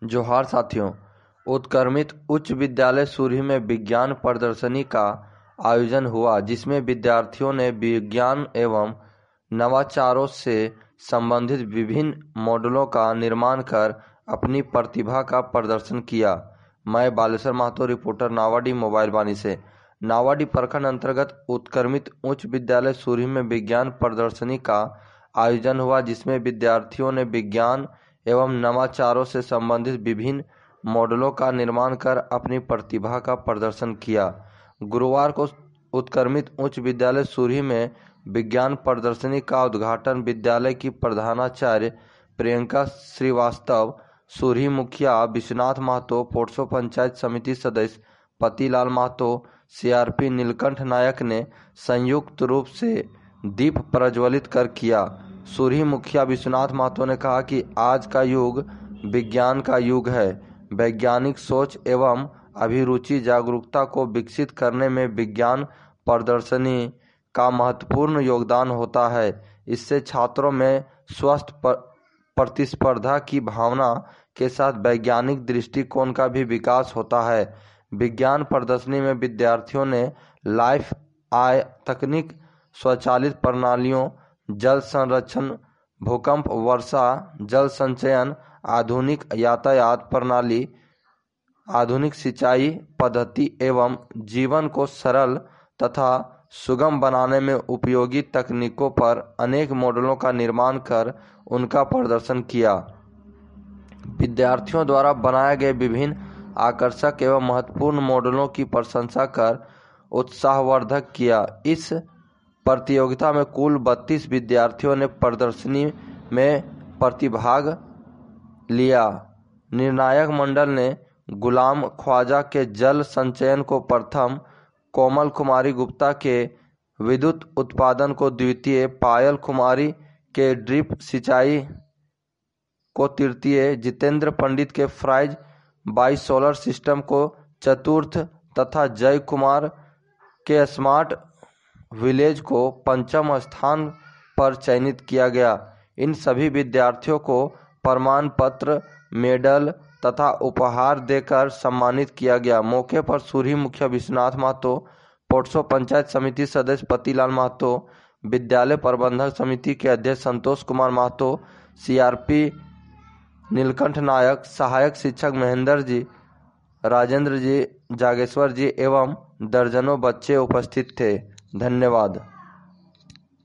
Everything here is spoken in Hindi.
जोहार साथियों। उत्क्रमित उच्च विद्यालय सूरी में विज्ञान प्रदर्शनी का आयोजन हुआ, जिसमें विद्यार्थियों ने विज्ञान एवं नवाचारों से संबंधित विभिन्न मॉडलों का निर्माण कर अपनी प्रतिभा का प्रदर्शन किया। मैं बालेश्वर महतो, रिपोर्टर, नावाडी मोबाइल वाणी से। नावाडी प्रखंड अंतर्गत उत्क्रमित उच्च विद्यालय सूरी में विज्ञान प्रदर्शनी का आयोजन हुआ, जिसमें विद्यार्थियों ने विज्ञान एवं नवाचारों से संबंधित विभिन्न मॉडलों का निर्माण कर अपनी प्रतिभा का प्रदर्शन किया। गुरुवार को उत्क्रमित उच्च विद्यालय सूरी में विज्ञान प्रदर्शनी का उद्घाटन विद्यालय की प्रधानाचार्य प्रियंका श्रीवास्तव, सूरी मुखिया विश्वनाथ महतो, पोटसो पंचायत समिति सदस्य पतिलाल महतो, सीआरपी नीलकंठ नायक ने संयुक्त रूप से दीप प्रज्वलित कर किया। सूरी मुखिया विश्वनाथ महतो ने कहा कि आज का युग विज्ञान का युग है। वैज्ञानिक सोच एवं अभिरुचि जागरूकता को विकसित करने में विज्ञान प्रदर्शनी का महत्वपूर्ण योगदान होता है। इससे छात्रों में स्वस्थ प्रतिस्पर्धा की भावना के साथ वैज्ञानिक दृष्टिकोण का भी विकास होता है। विज्ञान प्रदर्शनी में विद्यार्थियों ने लाइफ आई तकनीक, स्वचालित प्रणालियों, जल संरक्षण, भूकंप, वर्षा जल संचयन, आधुनिक यातायात प्रणाली, आधुनिक सिंचाई पद्धति एवं जीवन को सरल तथा सुगम बनाने में उपयोगी तकनीकों पर अनेक मॉडलों का निर्माण कर उनका प्रदर्शन किया। विद्यार्थियों द्वारा बनाए गए विभिन्न आकर्षक एवं महत्वपूर्ण मॉडलों की प्रशंसा कर उत्साहवर्धक किया। इस प्रतियोगिता में कुल 32 विद्यार्थियों ने प्रदर्शनी में प्रतिभाग लिया। निर्णायक मंडल ने गुलाम ख्वाजा के जल संचयन को प्रथम, कोमल कुमारी गुप्ता के विद्युत उत्पादन को द्वितीय, पायल कुमारी के ड्रिप सिंचाई को तृतीय, जितेंद्र पंडित के फ्राइज बाई सोलर सिस्टम को चतुर्थ तथा जय कुमार के स्मार्ट विलेज को पंचम स्थान पर चयनित किया गया। इन सभी विद्यार्थियों को प्रमाण पत्र, मेडल तथा उपहार देकर सम्मानित किया गया। मौके पर सूरी मुखिया विश्वनाथ महतो, पोटसो पंचायत समिति सदस्य पतिलाल महतो, विद्यालय प्रबंधक समिति के अध्यक्ष संतोष कुमार महतो, सीआरपी नीलकंठ नायक, सहायक शिक्षक महेंद्र जी, राजेंद्र जी, जागेश्वर जी एवं दर्जनों बच्चे उपस्थित थे। धन्यवाद।